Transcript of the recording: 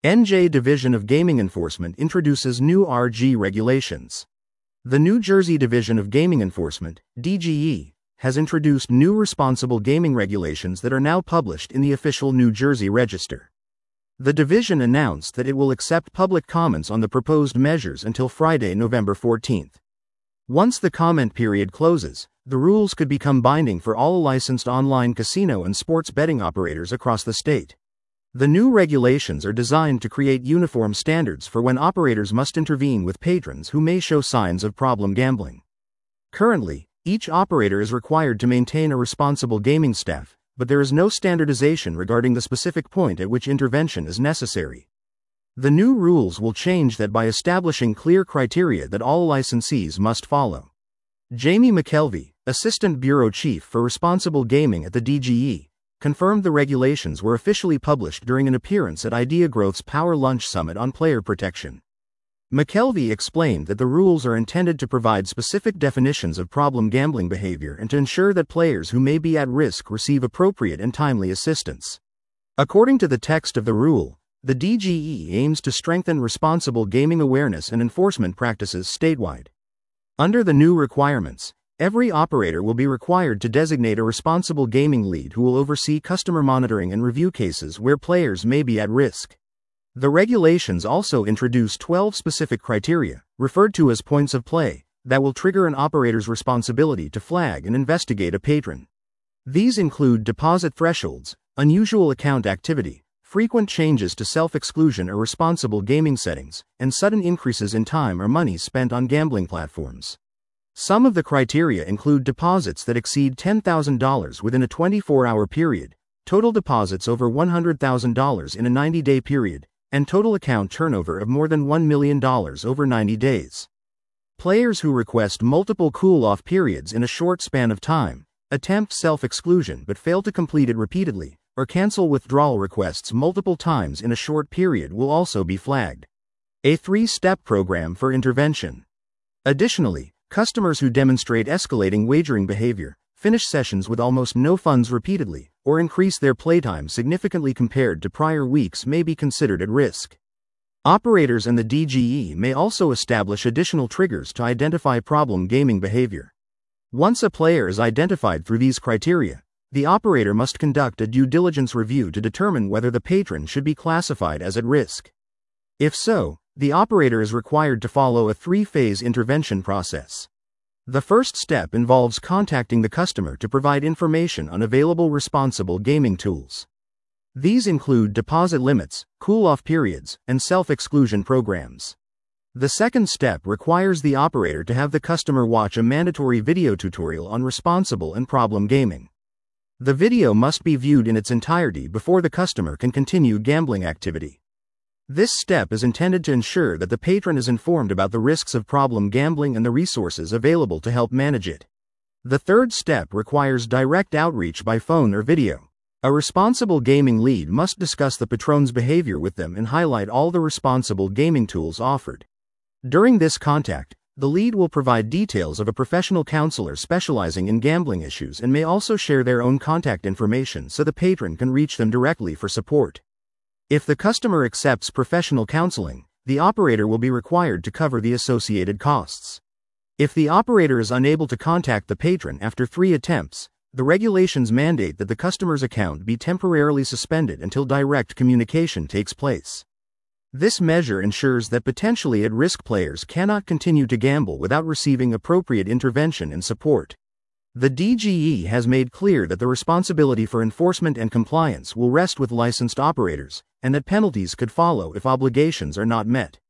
NJ Division of Gaming Enforcement introduces new RG regulations. The New Jersey Division of Gaming Enforcement, DGE, has introduced new responsible gaming regulations that are now published in the official New Jersey Register. The division announced that it will accept public comments on the proposed measures until Friday, November 14. Once the comment period closes, the rules could become binding for all licensed online casino and sports betting operators across the state. The new regulations are designed to create uniform standards for when operators must intervene with patrons who may show signs of problem gambling. Currently, each operator is required to maintain a responsible gaming staff, but there is no standardization regarding the specific point at which intervention is necessary. The new rules will change that by establishing clear criteria that all licensees must follow. Jamie McKelvey, Assistant Bureau Chief for Responsible Gaming at the DGE, confirmed the regulations were officially published during an appearance at Idea Growth's Power Lunch Summit on player protection. McKelvey explained that the rules are intended to provide specific definitions of problem gambling behavior and to ensure that players who may be at risk receive appropriate and timely assistance. According to the text of the rule, the DGE aims to strengthen responsible gaming awareness and enforcement practices statewide. Under the new requirements, every operator will be required to designate a responsible gaming lead who will oversee customer monitoring and review cases where players may be at risk. The regulations also introduce 12 specific criteria, referred to as points of play, that will trigger an operator's responsibility to flag and investigate a patron. These include deposit thresholds, unusual account activity, frequent changes to self-exclusion or responsible gaming settings, and sudden increases in time or money spent on gambling platforms. Some of the criteria include deposits that exceed $10,000 within a 24-hour period, total deposits over $100,000 in a 90-day period, and total account turnover of more than $1 million over 90 days. Players who request multiple cool-off periods in a short span of time, attempt self-exclusion but fail to complete it repeatedly, or cancel withdrawal requests multiple times in a short period will also be flagged. A 3-step program for intervention. Additionally, customers who demonstrate escalating wagering behavior, finish sessions with almost no funds repeatedly, or increase their playtime significantly compared to prior weeks may be considered at risk. Operators and the DGE may also establish additional triggers to identify problem gaming behavior. Once a player is identified through these criteria, the operator must conduct a due diligence review to determine whether the patron should be classified as at risk. If so, the operator is required to follow a 3-phase intervention process. The first step involves contacting the customer to provide information on available responsible gaming tools. These include deposit limits, cool-off periods, and self-exclusion programs. The second step requires the operator to have the customer watch a mandatory video tutorial on responsible and problem gaming. The video must be viewed in its entirety before the customer can continue gambling activity. This step is intended to ensure that the patron is informed about the risks of problem gambling and the resources available to help manage it. The third step requires direct outreach by phone or video. A responsible gaming lead must discuss the patron's behavior with them and highlight all the responsible gaming tools offered. During this contact, the lead will provide details of a professional counselor specializing in gambling issues and may also share their own contact information so the patron can reach them directly for support. If the customer accepts professional counseling, the operator will be required to cover the associated costs. If the operator is unable to contact the patron after 3 attempts, the regulations mandate that the customer's account be temporarily suspended until direct communication takes place. This measure ensures that potentially at-risk players cannot continue to gamble without receiving appropriate intervention and support. The DGE has made clear that the responsibility for enforcement and compliance will rest with licensed operators, and that penalties could follow if obligations are not met.